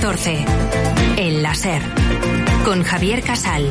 14. El láser. Con Javier Casal.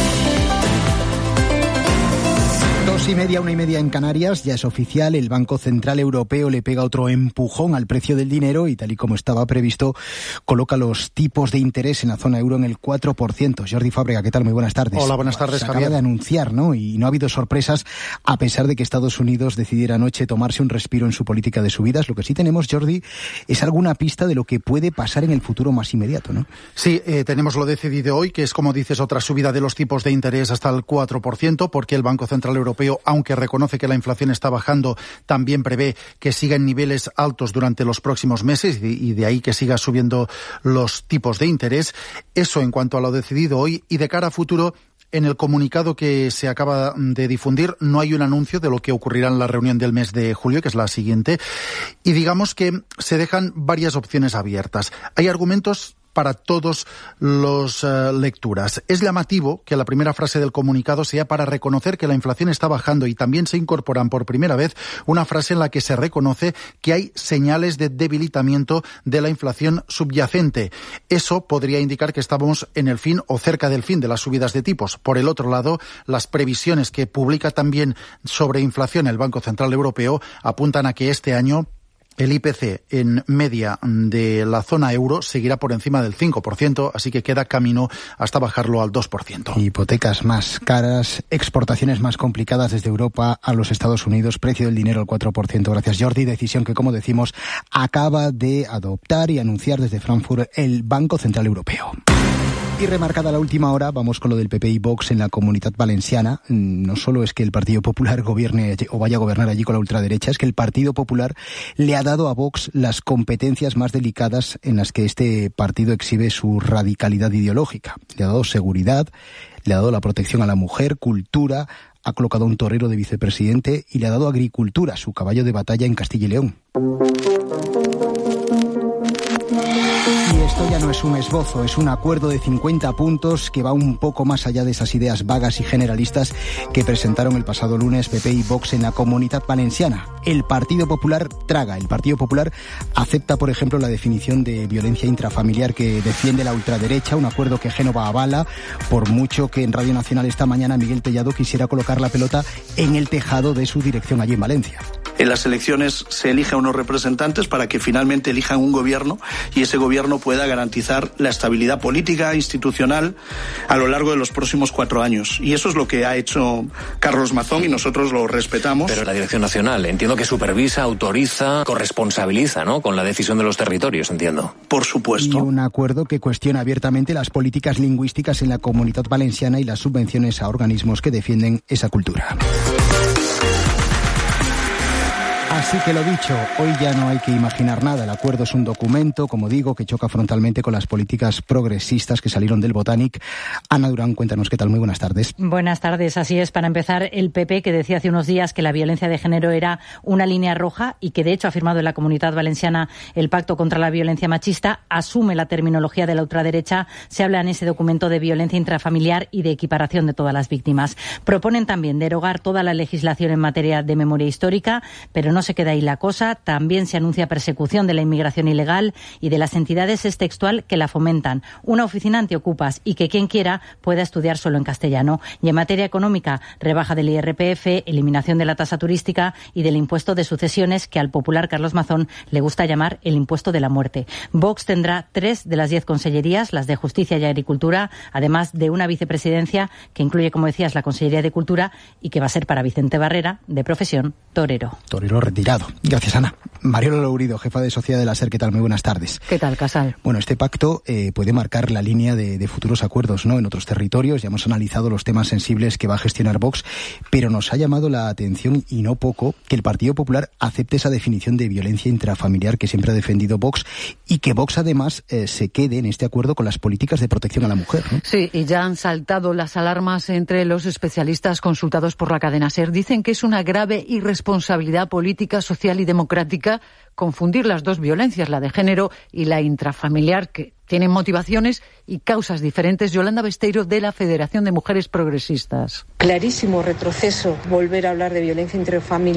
2:30, 1:30 en Canarias, ya es oficial, el Banco Central Europeo le pega otro empujón al precio del dinero y tal y como estaba previsto, coloca los tipos de interés en la zona euro en el 4%. Jordi Fábrega, ¿qué tal? Muy buenas tardes. Hola, buenas tardes, Se Javier. acaba de anunciar, ¿no? Y no ha habido sorpresas, a pesar de que Estados Unidos decidiera anoche tomarse un respiro en su política de subidas. Lo que sí tenemos, Jordi, es alguna pista de lo que puede pasar en el futuro más inmediato, ¿no? Sí, tenemos lo decidido hoy, que es, como dices, otra subida de los tipos de interés hasta el 4%, porque el Banco Central Europeo, aunque reconoce que la inflación está bajando, también prevé que siga en niveles altos durante los próximos meses y de ahí que siga subiendo los tipos de interés. Eso en cuanto a lo decidido hoy, y de cara a futuro, en el comunicado que se acaba de difundir no hay un anuncio de lo que ocurrirá en la reunión del mes de julio, que es la siguiente, y digamos que se dejan varias opciones abiertas. Hay argumentos para todos los lecturas. Es llamativo que la primera frase del comunicado sea para reconocer que la inflación está bajando, y también se incorporan por primera vez una frase en la que se reconoce que hay señales de debilitamiento de la inflación subyacente. Eso podría indicar que estamos en el fin o cerca del fin de las subidas de tipos. Por el otro lado, las previsiones que publica también sobre inflación el Banco Central Europeo apuntan a que este año el IPC en media de la zona euro seguirá por encima del 5%, así que queda camino hasta bajarlo al 2%. Hipotecas más caras, exportaciones más complicadas desde Europa a los Estados Unidos, precio del dinero al 4%. Gracias, Jordi. Decisión que, como decimos, acaba de adoptar y anunciar desde Frankfurt el Banco Central Europeo. Y remarcada la última hora, vamos con lo del PP y Vox en la Comunitat Valenciana. No solo es que el Partido Popular gobierne o vaya a gobernar allí con la ultraderecha, es que el Partido Popular le ha dado a Vox las competencias más delicadas en las que este partido exhibe su radicalidad ideológica. Le ha dado seguridad, le ha dado la protección a la mujer, cultura, ha colocado a un torero de vicepresidente y le ha dado agricultura, su caballo de batalla en Castilla y León. Esto ya no es un esbozo, es un acuerdo de 50 puntos que va un poco más allá de esas ideas vagas y generalistas que presentaron el pasado lunes PP y Vox en la Comunitat Valenciana. El Partido Popular traga, el Partido Popular acepta, por ejemplo, la definición de violencia intrafamiliar que defiende la ultraderecha, un acuerdo que Génova avala, por mucho que en Radio Nacional esta mañana Miguel Tellado quisiera colocar la pelota en el tejado de su dirección allí en Valencia. En las elecciones se eligen unos representantes para que finalmente elijan un gobierno y ese gobierno pueda garantizar la estabilidad política e institucional a lo largo de los próximos 4 años. Y eso es lo que ha hecho Carlos Mazón y nosotros lo respetamos. Pero la Dirección Nacional, entiendo que supervisa, autoriza, corresponsabiliza, ¿no?, con la decisión de los territorios, entiendo. Por supuesto. Y un acuerdo que cuestiona abiertamente las políticas lingüísticas en la Comunitat Valenciana y las subvenciones a organismos que defienden esa cultura. Así que lo dicho, hoy ya no hay que imaginar nada. El acuerdo es un documento, como digo, que choca frontalmente con las políticas progresistas que salieron del Botanic. Ana Durán, cuéntanos qué tal. Muy buenas tardes. Buenas tardes. Así es, para empezar, el PP, que decía hace unos días que la violencia de género era una línea roja y que de hecho ha firmado en la Comunitat Valenciana el Pacto contra la Violencia Machista, asume la terminología de la ultraderecha. Se habla en ese documento de violencia intrafamiliar y de equiparación de todas las víctimas. Proponen también derogar toda la legislación en materia de memoria histórica, pero no se queda ahí la cosa. También se anuncia persecución de la inmigración ilegal y de las entidades, es textual, que la fomentan. Una oficina antiocupas y que quien quiera pueda estudiar solo en castellano. Y en materia económica, rebaja del IRPF, eliminación de la tasa turística y del impuesto de sucesiones, que al popular Carlos Mazón le gusta llamar el impuesto de la muerte. Vox tendrá 3 de las 10 consellerías, las de Justicia y Agricultura, además de una vicepresidencia que incluye, como decías, la Consellería de Cultura y que va a ser para Vicente Barrera, de profesión torero. Torero retirado. Gracias, Ana. Mariola Lourido, jefa de Sociedad de la SER, ¿qué tal? Muy buenas tardes. ¿Qué tal, Casal? Bueno, este pacto puede marcar la línea de futuros acuerdos, ¿no?, en otros territorios. Ya hemos analizado los temas sensibles que va a gestionar Vox, pero nos ha llamado la atención, y no poco, que el Partido Popular acepte esa definición de violencia intrafamiliar que siempre ha defendido Vox, y que Vox además se quede en este acuerdo con las políticas de protección a la mujer, ¿no? Sí, y ya han saltado las alarmas entre los especialistas consultados por la cadena SER. Dicen que es una grave irresponsabilidad política, social y democrática confundir las dos violencias, la de género y la intrafamiliar, que tienen motivaciones y causas diferentes. Yolanda Besteiro, de la Federación de Mujeres Progresistas. Clarísimo retroceso volver a hablar de violencia intrafamiliar